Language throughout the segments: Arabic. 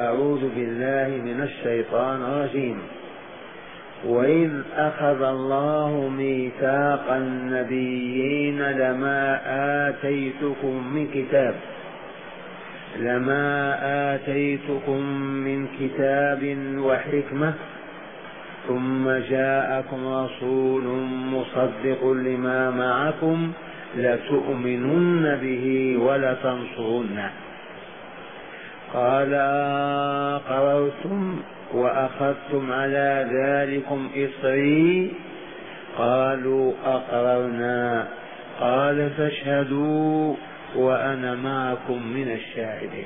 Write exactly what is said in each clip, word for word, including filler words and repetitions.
أعوذ بالله من الشيطان الرجيم. وإذ أخذ الله ميثاق النبيين لما آتيتكم من كتاب لما آتيتكم من كتاب وحكمة ثم جاءكم رسول مصدق لما معكم لتؤمنن به ولتنصرنه قال أقررتم وأخذتم على ذلكم إصري قالوا أقررنا قال فاشهدوا وأنا معكم من الشاهدين.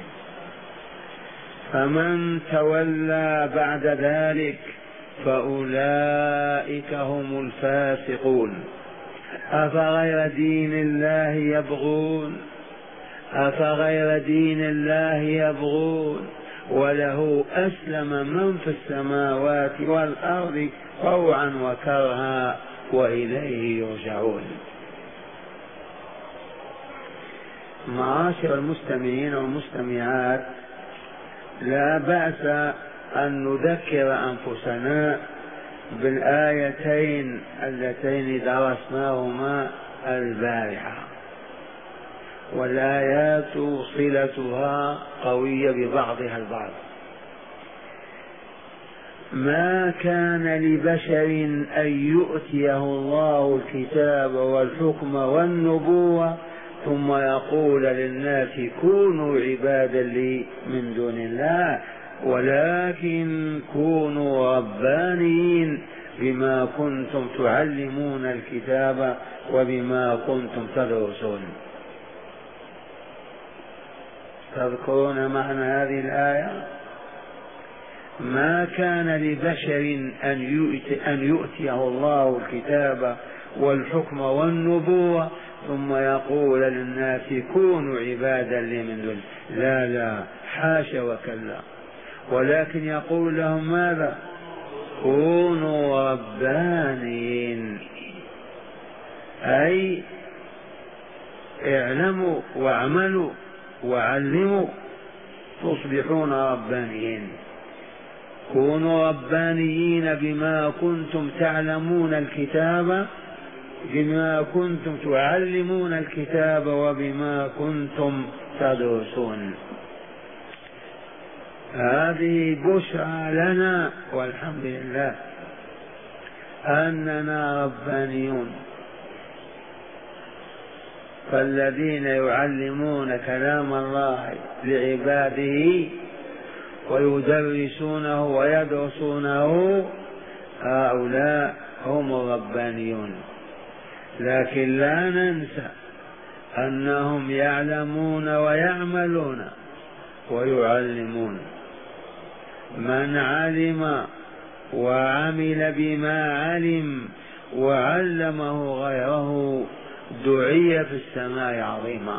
فمن تولى بعد ذلك فأولئك هم الفاسقون. أفغير دين الله يبغون أفغير دين الله يبغون وله أسلم من في السماوات والأرض طوعا وكرها وإليه يرجعون. معاشر المستمعين والمستمعات، لا بأس أن نذكر أنفسنا بالآيتين اللتين درسناهما البارحة، والآيات صلتها قوية ببعضها البعض. ما كان لبشر أن يؤتيه الله الكتاب والحكم والنبوة ثم يقول للناس كونوا عبادا لي من دون الله ولكن كونوا ربانيين بما كنتم تعلمون الكتاب وبما كنتم تدرسون. تذكرون معنى هذه الآية؟ ما كان لبشر أن يؤتيه الله الكتاب والحكم والنبوة ثم يقول للناس كونوا عبادا لي من دون لا لا حاشا وكلا، ولكن يقول لهم ماذا؟ كونوا ربانيين، أي اعلموا واعملوا وعلموا تصبحون ربانيين. كونوا ربانيين بما كنتم تعلمون الكتاب بما كنتم تعلمون الكتاب وبما كنتم تدرسون. هذه بشرى لنا والحمد لله أننا ربانيون. فالذين يعلمون كلام الله لعباده ويدرسونه ويدرسونه هؤلاء هم الربانيون. لكن لا ننسى أنهم يعلمون ويعملون ويعلمون. من علم وعمل بما علم وعلمه غيره دعي في السماء عظيما.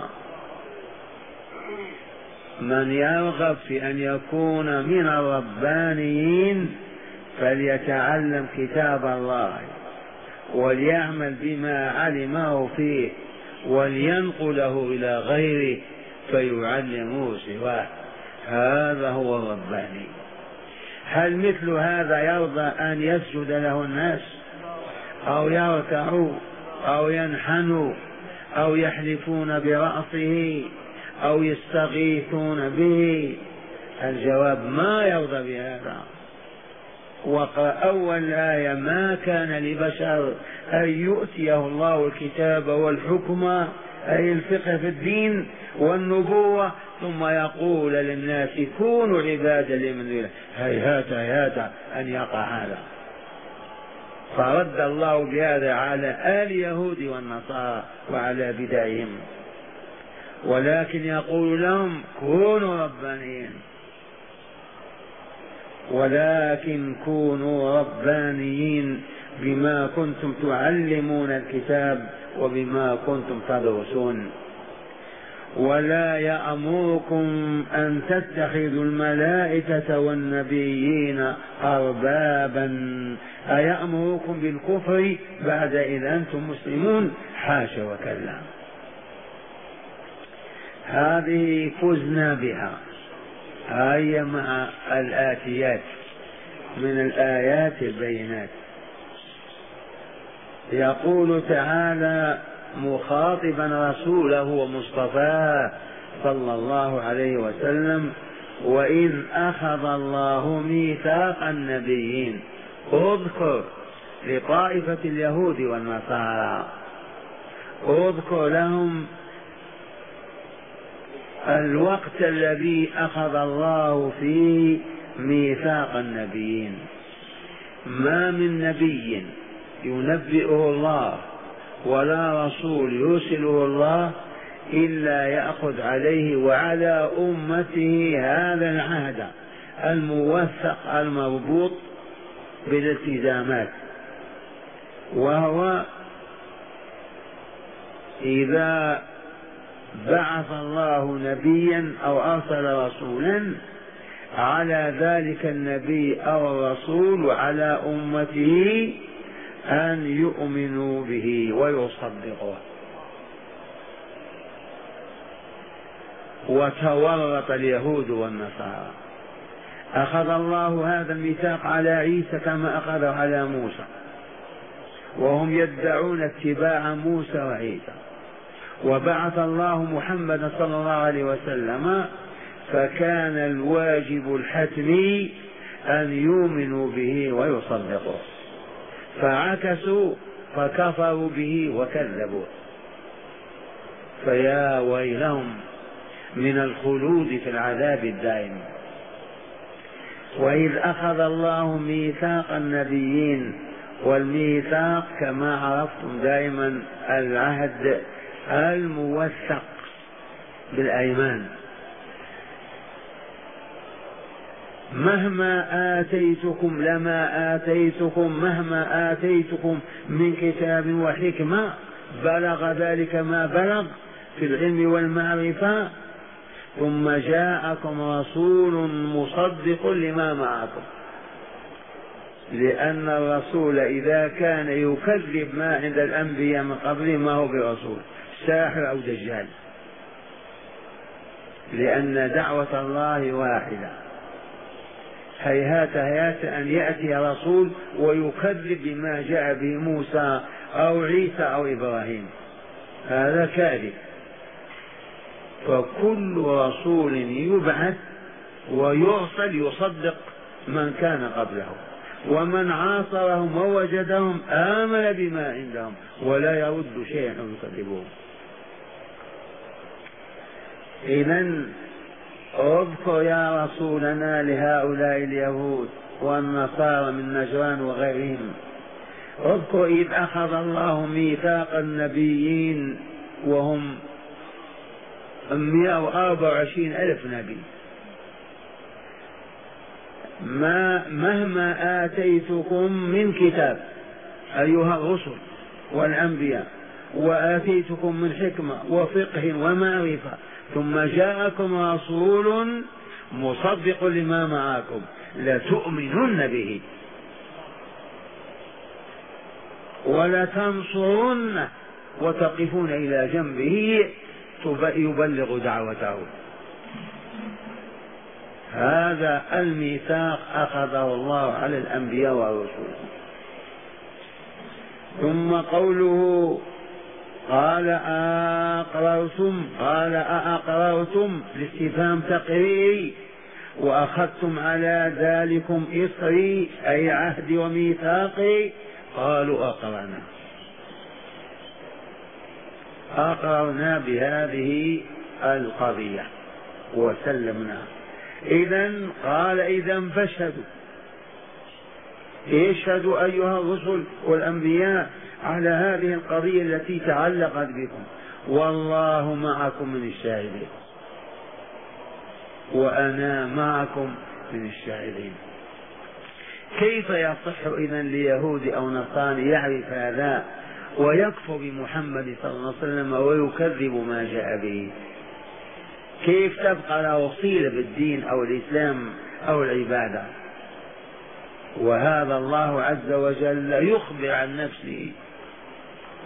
من يرغب في أن يكون من الربانيين فليتعلم كتاب الله وليعمل بما علمه فيه ولينقله إلى غيره فيعلمه سواه. هذا هو الرباني. هل مثل هذا يرضى أن يسجد له الناس أو يركعوا أو ينحنوا أو يحلفون برأسه أو يستغيثون به؟ الجواب ما يرضى بهذا. وقرأ أول آية ما كان لبشر أن يؤتيه الله الكتاب والحكم أي الفقه في الدين والنبوة ثم يقول للناس كونوا عبادا لي من دون الله. هيهات هيهات أن يقع هذا. فرد الله بهذا على آل اليهود والنصارى وعلى بدعهم، ولكن يقول لهم كونوا ربانيين، ولكن كونوا ربانيين بما كنتم تعلمون الكتاب وبما كنتم تدرسون. ولا يأمركم أن تتخذوا الملائكة والنبيين أربابا، أيأمركم بالكفر بعد إذ أنتم مسلمون؟ حاشا وكلا. هذه فزنا بها هيا مع الآتيات من الآيات البينات. يقول تعالى مخاطبا رسوله ومصطفاه صلى الله عليه وسلم: وإذ أخذ الله ميثاق النبيين. اذكر لطائفة اليهود والنصارى، اذكر لهم الوقت الذي أخذ الله فيه ميثاق النبيين. ما من نبي ينبئه الله ولا رسول يرسله الله إلا يأخذ عليه وعلى أمته هذا العهد الموثق المربوط بالالتزامات، وهو إذا بعث الله نبيا أو أرسل رسولا على ذلك النبي أو الرسول وعلى أمته أن يؤمنوا به ويصدقوه. وتورط اليهود والنصارى. أخذ الله هذا الميثاق على عيسى كما أخذه على موسى، وهم يدعون اتباع موسى وعيسى. وبعث الله محمد صلى الله عليه وسلم، فكان الواجب الحتمي أن يؤمنوا به ويصدقوه، فعكسوا فكفروا به وكذبوه. فيا ويلهم من الخلود في العذاب الدائم. وإذ أخذ الله ميثاق النبيين، والميثاق كما عرفتم دائما العهد الموثق بالأيمان. مهما آتيتكم لما آتيتكم مهما آتيتكم من كتاب وحكمة بلغ ذلك ما بلغ في العلم والمعرفة، ثم جاءكم رسول مصدق لما معكم. لأن الرسول إذا كان يكذب ما عند الأنبياء من قبله ما هو برسول، ساحر أو دجال، لأن دعوة الله واحدة. هيهات هيهات أن يأتي رسول ويكذب بما جاء به موسى أو عيسى أو إبراهيم، هذا كاذب. فكل رسول يبعث ويرسل يصدق من كان قبله، ومن عاصرهم ووجدهم آمن بما عندهم ولا يرد شيئا يكذبون. إذن اذكر يا رسولنا لهؤلاء اليهود والنصارى من نجران وغيرهم، اذكر إذ أخذ الله ميثاق النبيين وهم مئة وأربعة وعشرين ألف نبي. ما مهما آتيتكم من كتاب أيها الرسل والأنبياء، وآتيتكم من حكمة وفقه ومعرفة، ثم جاءكم رسول مصدق لما معكم لتؤمنن به ولتنصرنه وتقفون إلى جنبه يبلغ دعوته. هذا الميثاق أخذه الله على الأنبياء والرسل. ثم قوله قال أقررتم، قال أأقررتم لاستفهام تقريري، وأخذتم على ذلكم إصري أي عهدي وميثاقي، قالوا أقررنا، أقررنا بهذه القضية وسلمنا. إذن قال إذن فاشهدوا، اشهدوا أيها الرسل والأنبياء على هذه القضية التي تعلقت بكم، والله معكم من الشاهدين وأنا معكم من الشاهدين. كيف يصح إذن ليهود أو نصارى يعرف هذا ويكفر بمحمد صلى الله عليه وسلم ويكذب ما جاء به؟ كيف تبقى له صلة بالدين أو الإسلام أو العبادة؟ وهذا الله عز وجل يخبر عن نفسه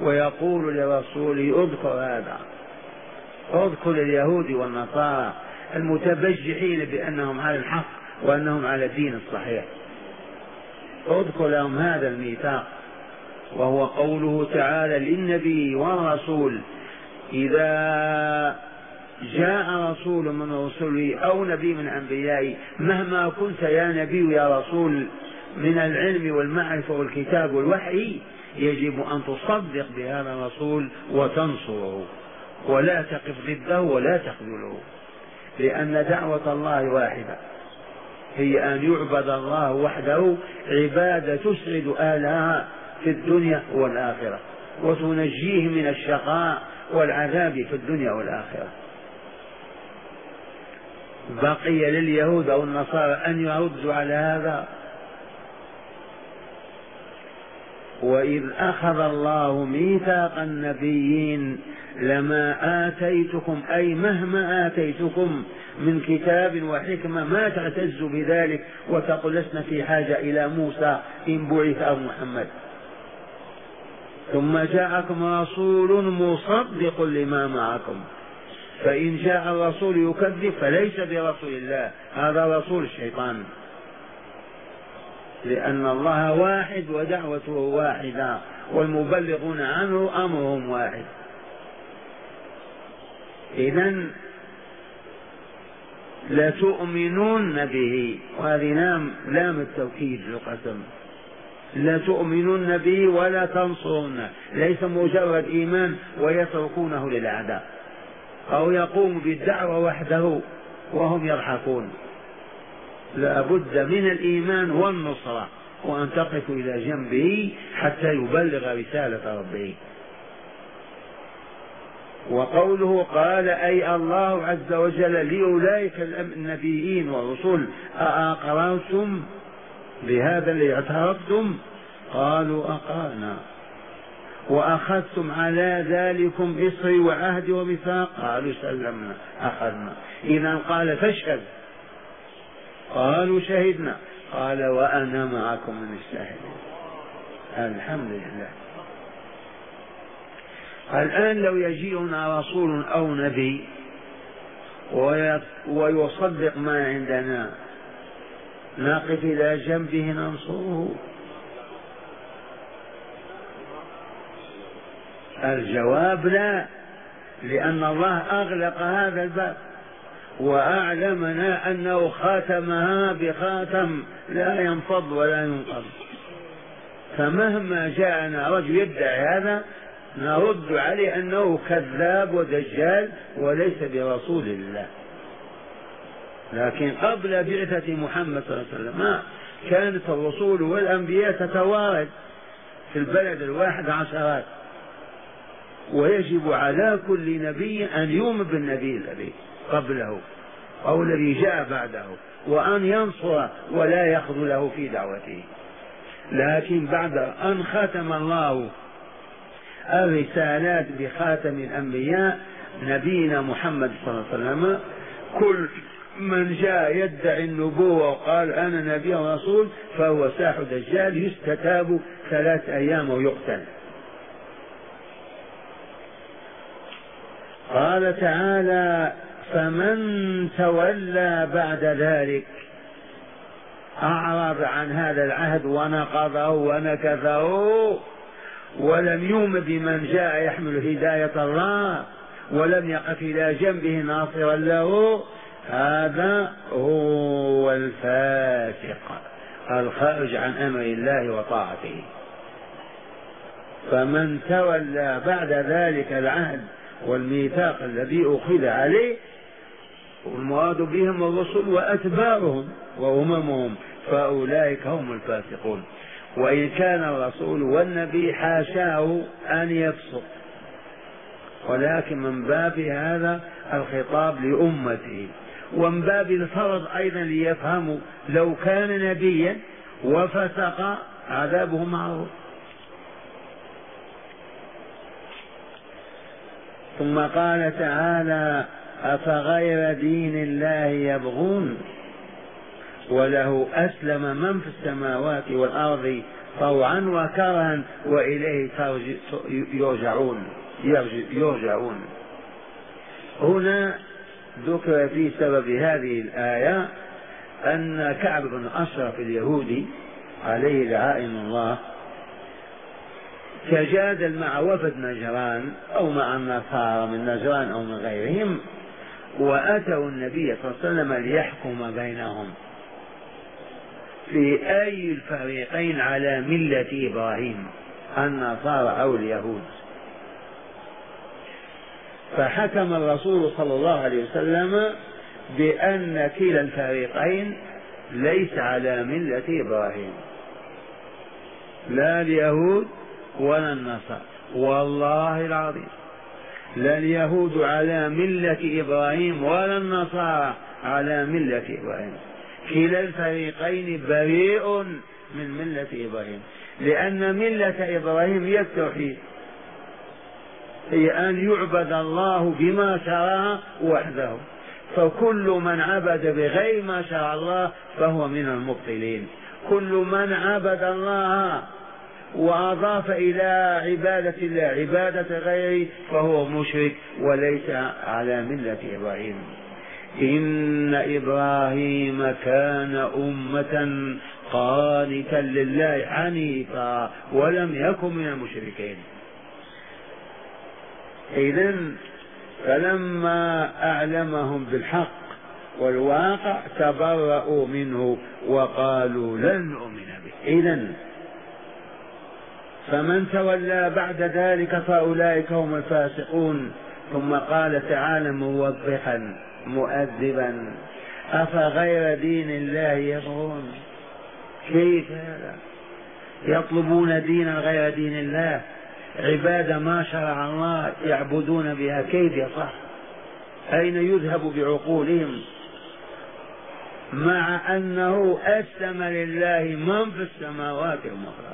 ويقول لرسوله اذكر هذا، اذكر اليهود والنصارى المتبجحين بأنهم على الحق وأنهم على الدين الصحيح. اذكر لهم هذا الميثاق، وهو قوله تعالى للنبي والرسول: إذا جاء رسول من رسله أو نبي من أنبيائي، مهما كنت يا نبي يا رسول من العلم والمعرفة والكتاب والوحي، يجب أن تصدق بهذا الرسول وتنصره، ولا تقف ضده ولا تخذله، لأن دعوة الله واحدة، هي أن يعبد الله وحده عبادة تسعد أهلها في الدنيا والآخرة، وتنجيه من الشقاء والعذاب في الدنيا والآخرة. بقي لليهود أو النصارى أن يردوا على هذا. وإذ أخذ الله ميثاق النبيين لما آتيتكم، أي مهما آتيتكم من كتاب وحكمة ما تعتز بذلك وتقول لسنا في حاجة إلى موسى إن بعث أو محمد. ثم جاءكم رسول مصدق لما معكم، فإن جاء الرسول يكذب فليس برسول الله، هذا رسول الشيطان، لأن الله واحد ودعوته واحدة والمبلغون عنه أمرهم واحد. إذن لتؤمنون به، وهذه لام لام التوكيد القسم، لتؤمنون به ولا تنصرونه، ليس مجرد إيمان ويتركونه للأعداء، أو يقوم بالدعوة وحده وهم يضحكون. لا بد من الإيمان والنصرة، وأن تقفوا إلى جنبه حتى يبلغ رسالة ربه. وقوله قال أي الله عز وجل لأولئك النبيين والرسل: أأقررتم بهذا اللي اعترفتم؟ قالوا أقررنا. وأخذتم على ذلكم إصري وعهدي وميثاق؟ قالوا سلمنا أخذنا. إذا قال فاشهد، قالوا شهدنا، قال وأنا معكم من الشاهدين. الحمد لله. الآن لو يجيئنا رسول أو نبي ويصدق ما عندنا، نقف إلى جنبه ننصره؟ الجواب لا، لأن الله أغلق هذا الباب وأعلمنا أنه خاتمها بخاتم لا ينفض ولا ينقض. فمهما جاءنا رجل يدعي هذا نرد عليه أنه كذاب ودجال وليس برسول الله. لكن قبل بعثة محمد صلى الله عليه وسلم كانت الرسول والأنبياء تتوارد في البلد الواحد عشرات، ويجب على كل نبي أن يؤمن بالنبي الذي قبله أو الذي جاء بعده، وأن ينصر ولا يخذله في دعوته. لكن بعد أن ختم الله الرسالات بخاتم الأنبياء نبينا محمد صلى الله عليه وسلم، كل من جاء يدعي النبوة وقال أنا نبي ورسول فهو ساح دجال، يستتاب ثلاث أيام ويقتل. قال تعالى: فمن تولى بعد ذلك، أعرض عن هذا العهد ونقضه ونكثه ولم يؤمن بمن جاء يحمل هداية الله ولم يقف إلى جنبه ناصرا له، هذا هو الفاسق الخارج عن أمر الله وطاعته. فمن تولى بعد ذلك العهد والميثاق الذي أخذ عليه، والمراد بهم الرسل وأتباعهم وأممهم، فأولئك هم الفاسقون. وإن كان الرسول والنبي حاشاه أن يفسق، ولكن من باب هذا الخطاب لأمته، ومن باب الفرض أيضا ليفهموا لو كان نبيا وفسق عذابه معروف. ثم قال تعالى: أفغير دين الله يبغون وله أسلم من في السماوات والأرض طوعا وكرها وإليه يرجعون يرجعون. هنا ذكر في سبب هذه الآية أن كعب بن أشرف اليهودي عليه لعائن الله تجادل مع وفد نجران أو مع النصارى من نجران أو من غيرهم، وأتوا النبي صلى الله عليه وسلم ليحكم بينهم في أي الفريقين على ملة إبراهيم، النصارى أو اليهود. فحكم الرسول صلى الله عليه وسلم بأن كلا الفريقين ليس على ملة إبراهيم، لا اليهود ولا النصارى، والله العظيم لا اليهود على ملة إبراهيم ولا النصارى على ملة إبراهيم، كلا الفريقين بريء من ملة إبراهيم، لأن ملة إبراهيم هي التوحيد، هي أن يعبد الله بما شرع وحده، فكل من عبد بغير ما شرع الله فهو من المبطلين، كل من عبد الله وأضاف إلى عبادة الله عبادة غيره فهو مشرك وليس على ملة إبراهيم. إن إبراهيم كان أمة قانتا لله حنيفا ولم يكن من المشركين. إذن فلما أعلمهم بالحق والواقع تبرؤوا منه وقالوا لن نؤمن به. إذن فمن تولى بعد ذلك فأولئك هم الفاسقون. ثم قال تعالى موضحا مؤدبا أفغير دين الله يبغون. كيف هذا؟ يطلبون دينا غير دين الله، عبادة ما شرع الله يعبدون بها، كيف يصح؟ أين يذهب بعقولهم؟ مع أنه أسلم لله من في السماوات والأرض،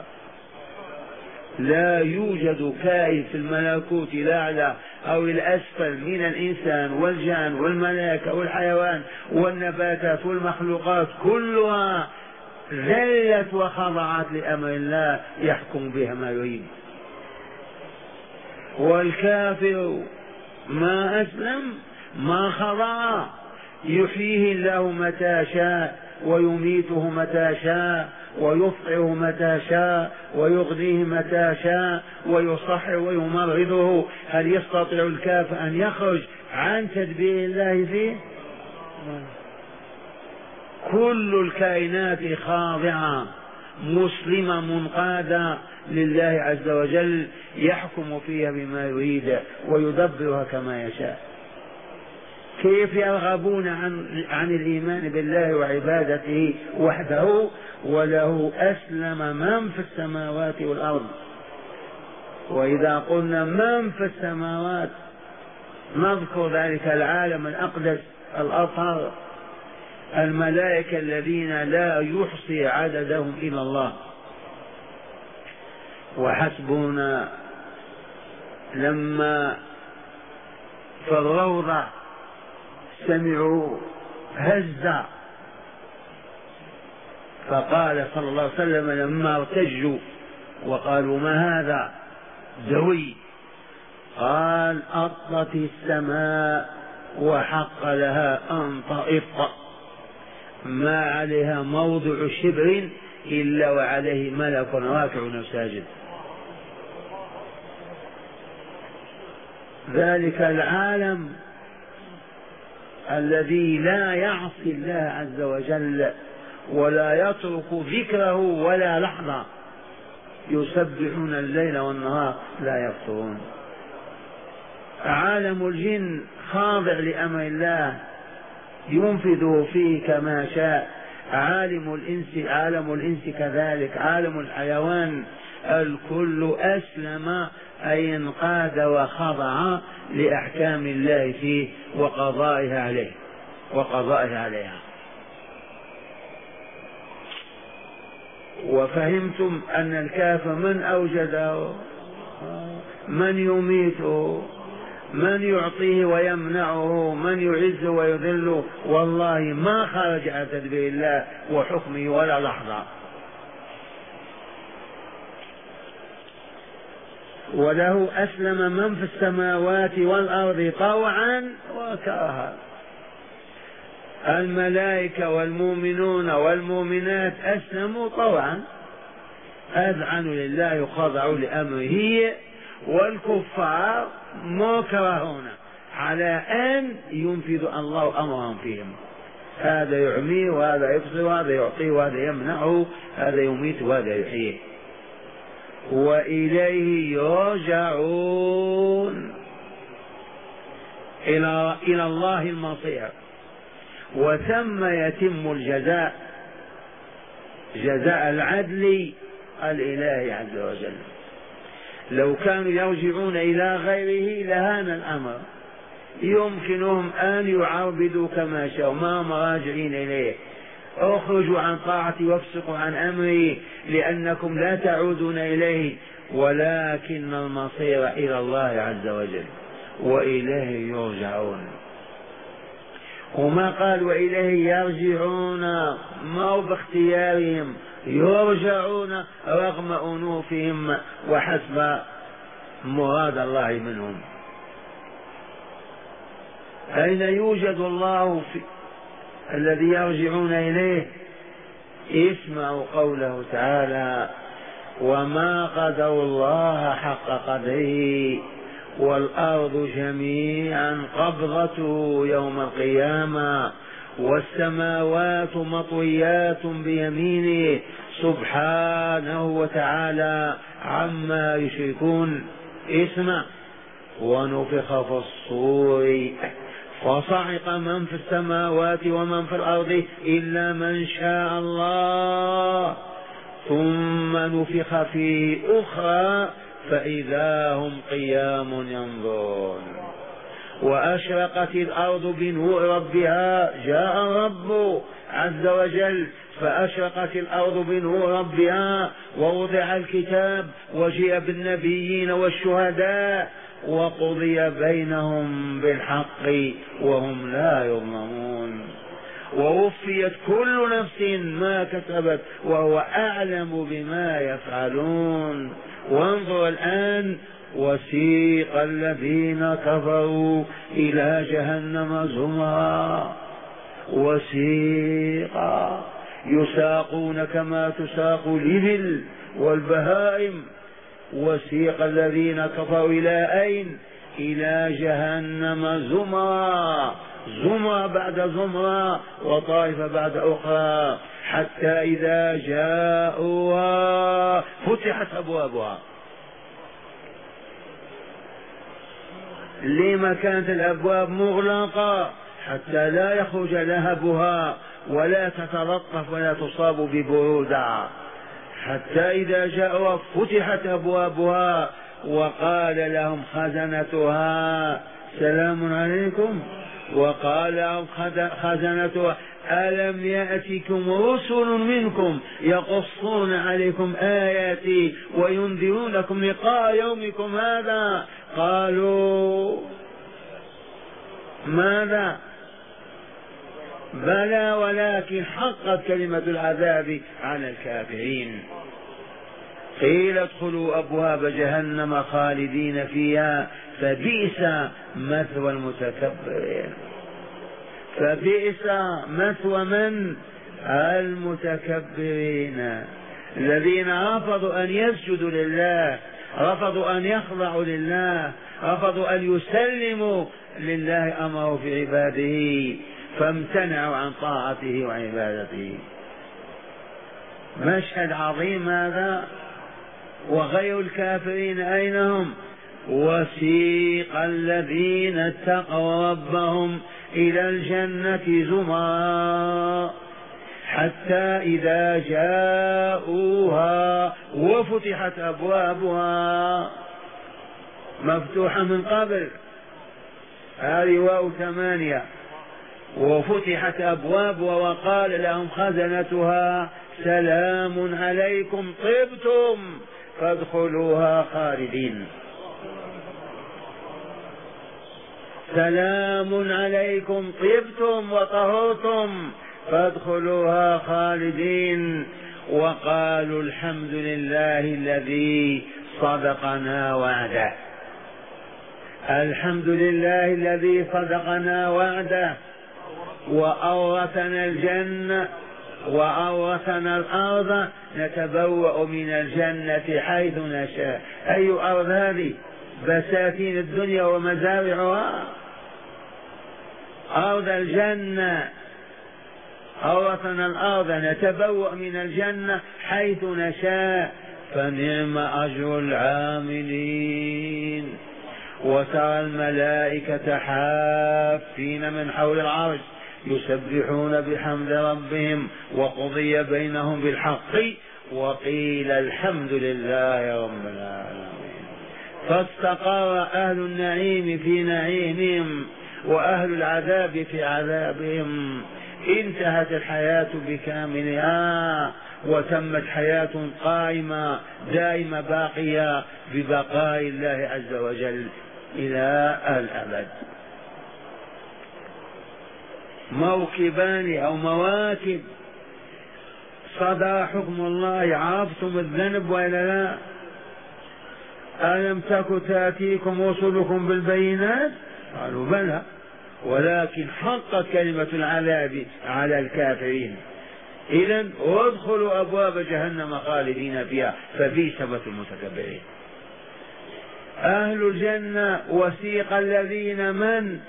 لا يوجد كائن في الملكوت الأعلى أو الأسفل من الإنسان والجان والملائكة والحيوان والنباتات والمخلوقات كلها ذلت وخضعت لأمر الله يحكم بها ما يريد. والكافر ما أسلم ما خضع، يحييه الله متى شاء ويميته متى شاء ويفطره متى شاء ويغنيه متى شاء ويصحر ويمرضه. هل يستطيع الكافر أن يخرج عن تدبير الله فيه؟ كل الكائنات خاضعة مسلمة منقادة لله عز وجل، يحكم فيها بما يريد ويدبرها كما يشاء. كيف يرغبون عن, عن الإيمان بالله وعبادته وحده وله أسلم من في السماوات والأرض؟ وإذا قلنا من في السماوات نذكر ذلك العالم الأقدس الأطهر، الملائكة الذين لا يحصي عددهم إلا الله. وحسبنا لما في الروضة سمعوا هزة، فقال صلى الله عليه وسلم لما ارتجوا وقالوا ما هذا دوي، قال أطت السماء وحق لها أن تطئ، ما عليها موضع شبر إلا وعليه ملك راكع ساجد. ذلك العالم الذي لا يعصي الله عز وجل ولا يترك ذكره ولا لحظة، يسبحون الليل والنهار لا يفترون. عالم الجن خاضع لأمر الله ينفذه فيه كما شاء، عالم الإنس عالم الإنس كذلك، عالم الحيوان الكل أسلم أي انقاد وخضع لأحكام الله فيه وقضائها عليه وقضائها عليها. وفهمتم أن الكافر من أوجده، من يميته، من يعطيه ويمنعه، من يعزه ويذله، والله ما خرج عن تدبير الله وحكمه ولا لحظة. وله أسلم من في السماوات والأرض طوعا وكرها. الملائكة والمؤمنون والمؤمنات أسلموا طوعا، أذعنوا لله وخضعوا لأمره، والكفار مكرهون على أن ينفذ الله أمرهم فيهم، هذا يعميه وهذا يبصر وهذا يعطيه وهذا يمنعه، هذا يميت وهذا يحييه، وإليه يرجعون، إلى إلى الله المصير، وثم يتم الجزاء، جزاء العدل الإلهي عز وجل. لو كانوا يرجعون إلى غيره لهان الأمر، يمكنهم أن يعربدوا كما شاءوا، ما هم راجعين إليه، اخرجوا عن طاعتي وافسقوا عن أمري لأنكم لا تعودون إليه، ولكن المصير إلى الله عز وجل وإليه يرجعون. وما قال وإليه يرجعون، ما هو باختيارهم، يرجعون رغم أنوفهم وحسب مراد الله منهم. أين يوجد الله في الذي يرجعون إليه؟ اسمعوا قوله تعالى: وما قدروا الله حق قدره والأرض جميعا قبضته يوم القيامة والسماوات مطويات بيمينه سبحانه وتعالى عما يشركون. اسمع: ونفخ في الصور فصعق من في السماوات ومن في الأرض إلا من شاء الله ثم نفخ فيه أخرى فإذا هم قيام ينظرون وأشرقت الأرض بنور ربها. جاء الرب عز وجل فأشرقت الأرض بنور ربها ووضع الكتاب وجيء بالنبيين والشهداء وقضي بينهم بالحق وهم لا يظلمون ووفيت كل نفس ما كسبت وهو أعلم بما يفعلون. وانظر الآن: وسيق الذين كفروا إلى جهنم زمرا، وسيقا يساقون كما تساق الإبل والبهائم. وسيق الذين كفروا إلى أين؟ إلى جهنم زمرا، زمرة بعد زمرة وطائفة بعد أخرى، حتى إذا جاءوها فتحت أبوابها. لما كانت الأبواب مغلقة؟ حتى لا يخرج لهبها ولا تتلطف ولا تصاب ببرودة. حتى إذا جاءوها فتحت أبوابها وقال لهم خزنتها سلام عليكم، وقال لهم خزنتها ألم يأتكم رسل منكم يقصون عليكم آياتي وينذرونكم لقاء يومكم هذا؟ قالوا ماذا؟ بلى ولكن حقت كلمة العذاب على الكافرين. قيل ادخلوا أبواب جهنم خالدين فيها فبئس مثوى المتكبرين. فبئس مثوى من؟ المتكبرين الذين رفضوا أن يسجدوا لله، رفضوا أن يخضعوا لله، رفضوا أن يسلموا لله أمره في عباده، فامتنعوا عن طاعته وعبادته. مشهد عظيم هذا. وغير الكافرين أين هم؟ وسيق الذين اتقوا ربهم إلى الجنة زمرا حتى إذا جاءوها وفتحت أبوابها، مفتوحة من قبل، هذه واو ثمانية، وفتحت أبوابها وقال لهم خزنتها سلام عليكم طبتم فادخلوها خالدين. سلام عليكم طبتم وطهرتم فادخلوها خالدين. وقالوا الحمد لله الذي صدقنا وعده، الحمد لله الذي صدقنا وعده وأورثنا الجنة وأورثنا الأرض نتبوأ من الجنة حيث نشاء. أي أرض هذه؟ بساتين الدنيا ومزارعها. أرض الجنة. أورثنا الأرض نتبوأ من الجنة حيث نشاء فنعم أجر العاملين. وترى الملائكة حافين من حول العرش يسبحون بحمد ربهم وقضي بينهم بالحق وقيل الحمد لله رب العالمين. فاستقر أهل النعيم في نعيمهم وأهل العذاب في عذابهم. انتهت الحياة بكاملها وتمت حياة قائمة دائمة باقية ببقاء الله عز وجل إلى الأبد. موكبان أو مواكب. صدر حكم الله، عرفتم الذنب وإلا لا؟ ألم تك تأتيكم رسلكم بالبينات؟ قالوا بلى ولكن حقت كلمة العذاب على الكافرين. إذن ادخلوا أبواب جهنم خالدين فيها فبئس مثوى المتكبرين. أهل الجنة وسيق الذين من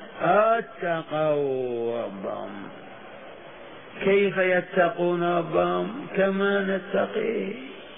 اتقوا ربهم. كيف يتقون ربهم؟ كما نتقيه.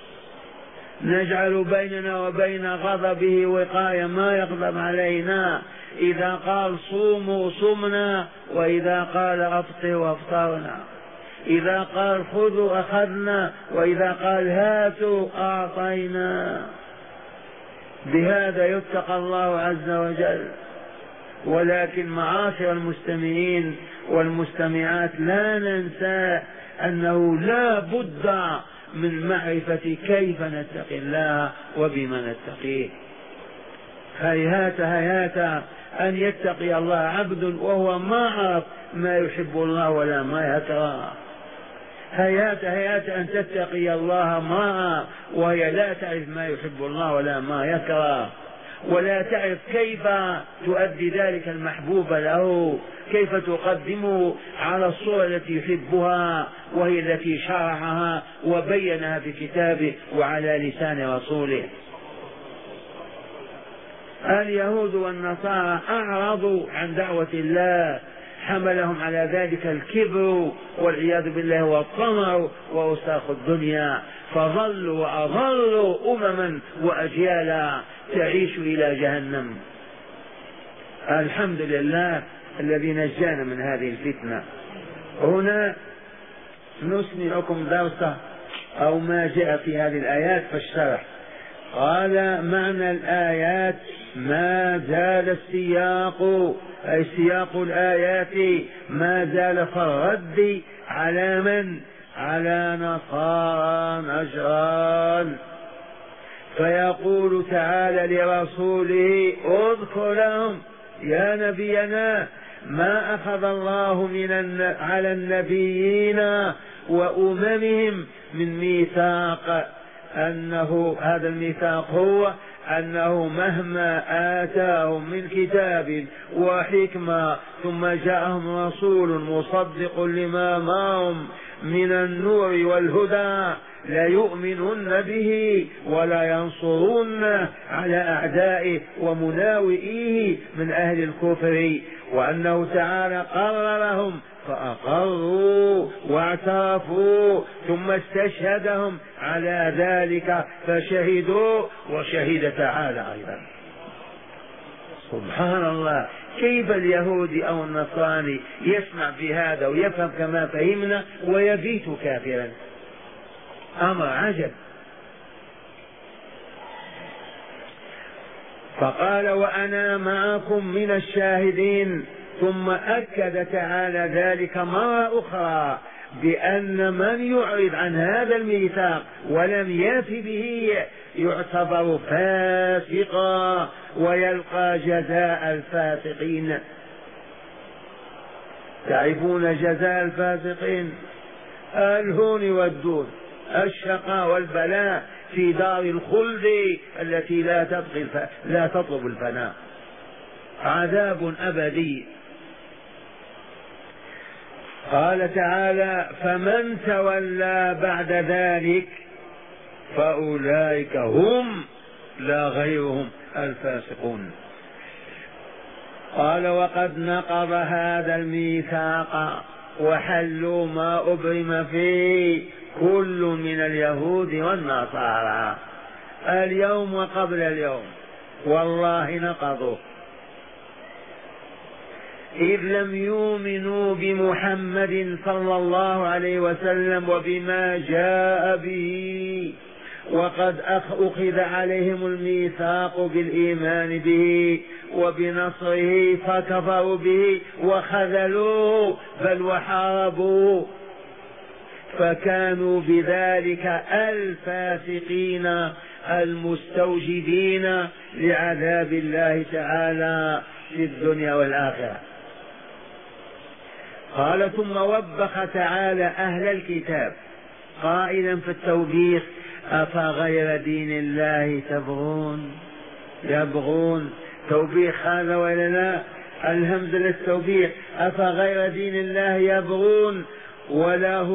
نجعل بيننا وبين غضبه وقاية ما يغضب علينا. إذا قال صوموا صمنا وإذا قال أفطروا أفطرنا. إذا قال خذوا أخذنا وإذا قال هاتوا أعطينا. بهذا يتقى الله عز وجل. ولكن معاشر المستمعين والمستمعات لا ننسى أنه لا بد من معرفة كيف نتقي الله وبما نتقيه. هيهات هيهات أن يتقي الله عبد وهو ما عرف ما يحب الله ولا ما يكره. هيهات هيهات أن تتقي الله معها وهي لا تعرف ما يحب الله ولا ما يكره، ولا تعرف كيف تؤدي ذلك المحبوب له، كيف تقدمه على الصورة التي يحبها وهي التي شرعها وبينها في كتابه وعلى لسان رسوله. اليهود والنصارى أعرضوا عن دعوة الله، حملهم على ذلك الكبر والعياذ بالله والطمع وأوساخ الدنيا، فظلوا وأظلوا أمما وأجيالا تعيش إلى جهنم. الحمد لله الذي نجانا من هذه الفتنة. هنا نسمعكم درسا أو ما جاء في هذه الآيات فالشرح. قال معنى الآيات ما زال السياق أي سياق الآيات ما زال في الرد على من؟ على نصارى نجران. فيقول تعالى لرسوله اذكر لهم يا نبينا ما أخذ الله من الن... على النبيين وأممهم من ميثاق، أنه هذا الميثاق هو أنه مهما آتاهم من كتاب وحكمة ثم جاءهم رسول مصدق لما معهم من النور والهدى ليؤمنن به ولا ينصرن على أعدائه ومناوئيه من أهل الكفر، وأنه تعالى قررهم فأقروا واعترفوا ثم استشهدهم على ذلك فشهدوا وشهد تعالى أيضا. سبحان الله، كيف اليهودي أو النصراني يسمع بهذا ويفهم كما فهمنا ويبيت كافرا؟ أمر عجب. فقال وأنا معكم من الشاهدين، ثم أكد تعالى ذلك مرة أخرى بأن من يعرض عن هذا الميثاق ولم يأت به يعتبر فاسقا ويلقى جزاء الفاسقين. تعرفون جزاء الفاسقين؟ الهون والدون، الشقاء والبلاء في دار الخلد التي لا تبغي الف... لا تطلب الفناء، عذاب أبدي. قال تعالى فمن تولى بعد ذلك فأولئك هم لا غيرهم الفاسقون. قال وقد نقض هذا الميثاق وحلوا ما أبرم فيه كل من اليهود والنصارى اليوم وقبل اليوم، والله نقضوا، إذ لم يؤمنوا بمحمد صلى الله عليه وسلم وبما جاء به، وقد أخذ عليهم الميثاق بالإيمان به وبنصره فكفروا به وخذلوه بل وحاربوا، فكانوا بذلك الفاسقين المستوجبين لعذاب الله تعالى في الدنيا والآخرة. قال ثم وبخ تعالى أهل الكتاب قائلا في التوبيخ أفغير دين الله تبغون، يبغون توبيخ هذا ولا لا؟ الهمز للتوبيخ، أفغير دين الله يبغون وله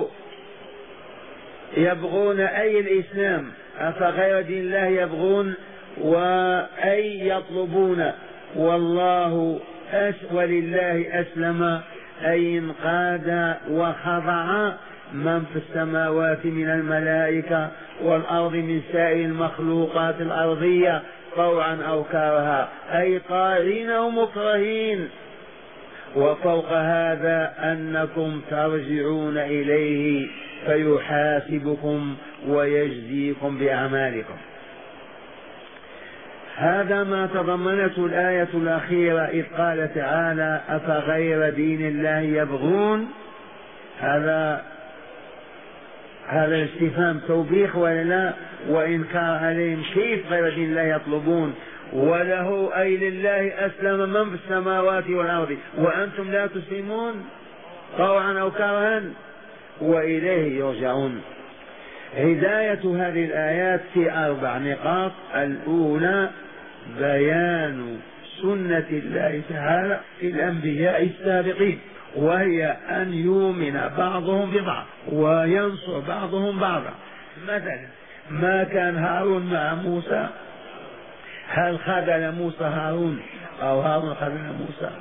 يبغون أي الإسلام، أفغير دين الله يبغون وأي يطلبون، والله أس ولله أسلم أي انقاد وخضع من في السماوات من الملائكة والأرض من سائر المخلوقات الأرضية طوعا أو كرها، أي طاعين أو مكرهين. وفوق هذا أنكم ترجعون إليه فيحاسبكم ويجزيكم بأعمالكم. هذا ما تضمنته الآية الأخيرة إذ قال تعالى أفغير دين الله يبغون. هذا هذا الاستفهام توبيخ ولا لا؟ وإنكار عليهم كيف غير دين الله يطلبون وله أي لله أسلم من في السماوات والأرض وأنتم لا تسلمون طوعا أو كرها وإليه يرجعون. هداية هذه الآيات في أربع نقاط. الأولى بيان سنة الله تعالى في الأنبياء السابقين، وهي أن يؤمن بعضهم ببعض وينصر بعضهم بعضا. مثلا ما كان هارون مع موسى، هل خذل موسى هارون أو هارون خذل موسى؟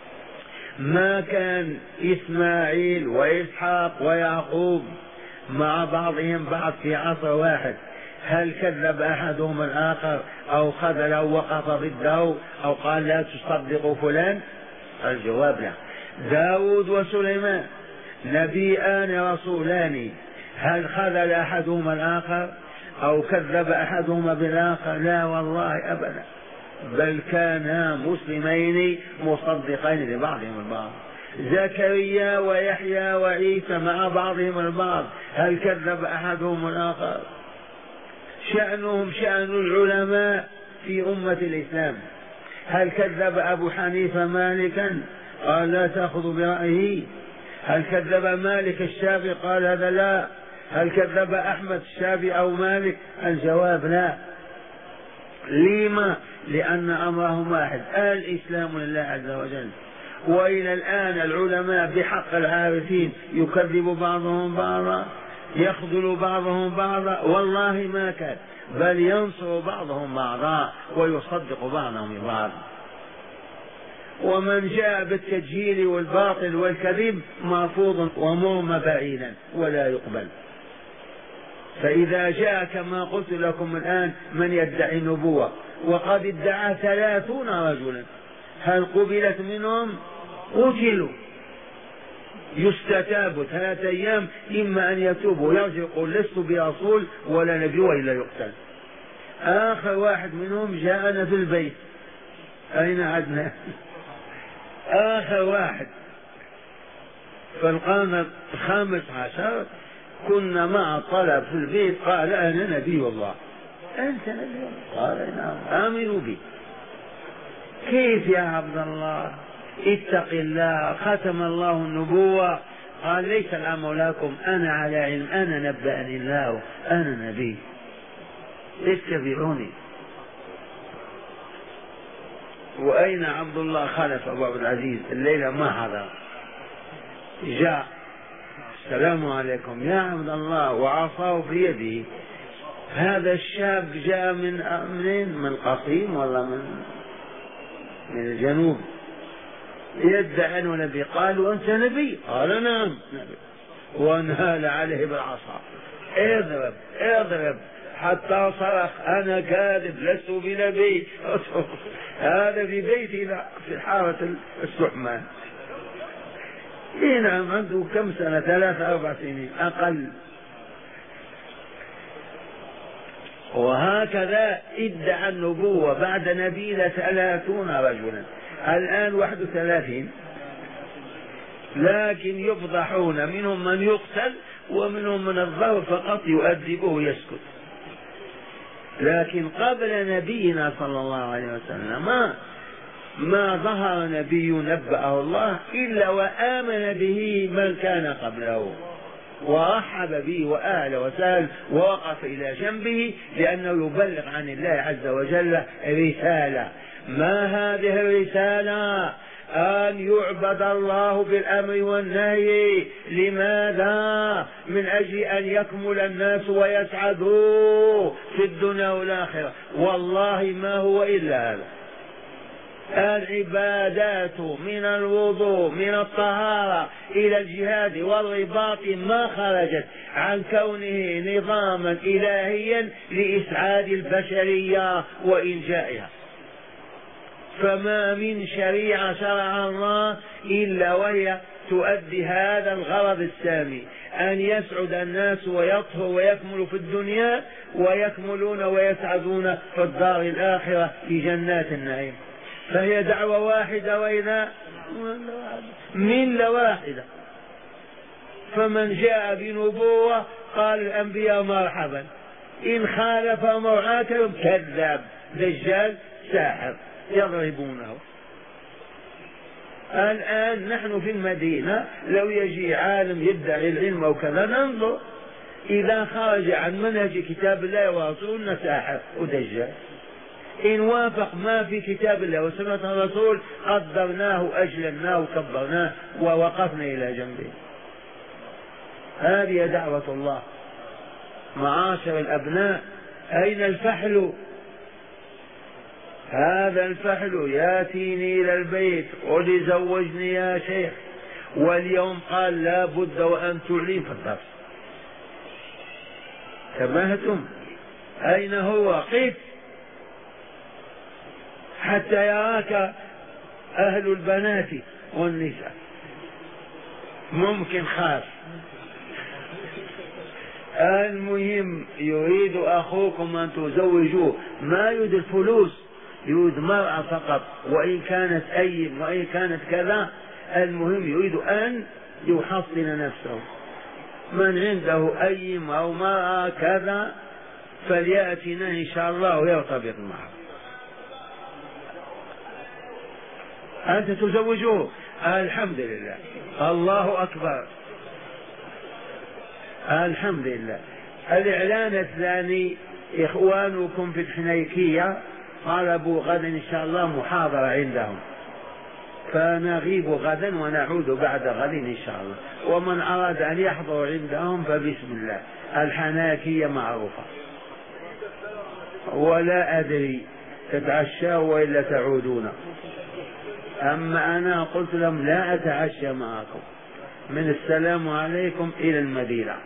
ما كان إسماعيل وإسحاق ويعقوب مع بعضهم بعض في عصر واحد، هل كذب أحدهم الآخر أو خذل أو وقف ضده أو قال لا تصدقوا فلان؟ الجواب لا. داود وسليمان نبيان رسولان، هل خذل أحدهما الآخر أو كذب أحدهما بالآخر؟ لا والله أبدا، بل كانا مسلمين مصدقين لبعضهم البعض. زكريا ويحيى وعيسى مع بعضهم البعض، هل كذب أحدهم الآخر؟ شأنهم شأن العلماء في أمة الإسلام، هل كذب أبو حنيفة مالكا قال لا تأخذ برأيه؟ هل كذب مالك الشافعي قال هذا لا؟ هل كذب أحمد الشافعي أو مالك؟ الجواب لا. لما؟ لأن أمرهم واحد، الإسلام لله عز وجل. وإلى الآن العلماء بحق العارفين يكذب بعضهم بعضا، يخذل بعضهم بعضا، والله ما كان، بل ينصر بعضهم بعضا ويصدق بعضهم ببعض. ومن جاء بالتجهيل والباطل والكذب مرفوض ومرمى بعيدا ولا يقبل. فإذا جاء كما قلت لكم الآن من يدعي النبوة وقد ادعى ثلاثون رجلا، هل قبلت منهم؟ قتلوا، يستتاب ثلاثة أيام، إما أن يتوبوا ويرجع يقول لست برسول ولا نبي وإلا يقتل. آخر واحد منهم جاءنا في البيت، أين عدنا؟ آخر واحد فالقرن الخامس عشر كنا مع طلب في البيت، قال أنا نبي الله. أنت نبي؟ قال نعم. آمنوا بي. كيف يا عبد الله؟ اتق الله، ختم الله النبوة، قال ليس الأمر لكم، أنا على علم، أنا نبأني الله، أنا نبي، اتبعوني. وأين عبد الله خلف أبو عبد العزيز؟ الليلة ما حضر. جاء السلام عليكم يا عبد الله وعصاه في يده. هذا الشاب جاء من منين؟ من قصيم ولا من من الجنوب، يدعي أنه نبي. قالوا أنت نبي؟ قال نعم نبي. وانهال عليه بالعصا، اضرب اضرب حتى صرخ أنا كاذب لست بنبي. هذا في بيتي في حارة السحمان. إيه نعم عنده كم سنة؟ ثلاثة أربع سنين أقل. وهكذا ادعى النبوة بعد نبيل ثلاثون رجلا، الآن واحد وثلاثين، لكن يفضحون، منهم من يقتل ومنهم من الضرب فقط يؤدبه ويسكت. لكن قبل نبينا صلى الله عليه وسلم ما ما ظهر نبي نبأه الله إلا وآمن به من كان قبله ورحب به وآل وسال ووقف إلى جنبه، لأنه يبلغ عن الله عز وجل رسالة. ما هذه الرسالة؟ أن يعبد الله بالأمر والنهي. لماذا؟ من أجل أن يكمل الناس ويسعدوا في الدنيا والآخرة. والله ما هو إلا هذا. العبادات من الوضوء من الطهارة إلى الجهاد والرباط ما خرجت عن كونه نظاما إلهيا لإسعاد البشرية وإنجائها. فما من شريعة شرع الله إلا وهي تؤدي هذا الغرض السامي، أن يسعد الناس ويطهروا ويكملوا في الدنيا ويكملون ويسعدون في الدار الآخرة في جنات النعيم. فهي دعوة واحدة وإذا ملة واحدة. فمن جاء بنبوة قال الأنبياء مرحبا، إن خالف مرعاكم كذاب دجال ساحر يضربونه. الآن نحن في المدينة لو يجي عالم يدعي العلم وكذا ننظر، إذا خرج عن منهج كتاب الله ورسوله ساحر ودجال، إن وافق ما في كتاب الله وسنة الرسول قدرناه أجلناه وكبرناه ووقفنا إلى جنبه. هذه دعوة الله. معاشر الأبناء، أين الفحل؟ هذا الفحل ياتيني إلى البيت قل زوجني يا شيخ، واليوم قال لا بد وأن تعلن في الدرس. تبهتم؟ أين هو؟ قف حتى يراك أهل البنات والنساء. ممكن خاف. المهم يريد أخوكم أن تزوجوه، ما يريد الفلوس، يريد مرأة فقط، وإن كانت أيم وإن كانت كذا، المهم يريد أن يحصن نفسه. من عنده أيم أو مرأة كذا فليأتنا إن شاء الله ويرتبط معه. أنت تزوجوه؟ الحمد لله، الله أكبر، الحمد لله. الإعلان الثاني، إخوانكم في الحنيكية طلبوا غدا إن شاء الله محاضرة عندهم، فنغيب غدا ونعود بعد غد إن شاء الله. ومن أراد أن يحضر عندهم فبسم الله. الحناكية معروفة، ولا أدري تتعشوا وإلا تعودون. أما أنا قلت لهم لا أتعشى معكم، من السلام عليكم إلى المدينة.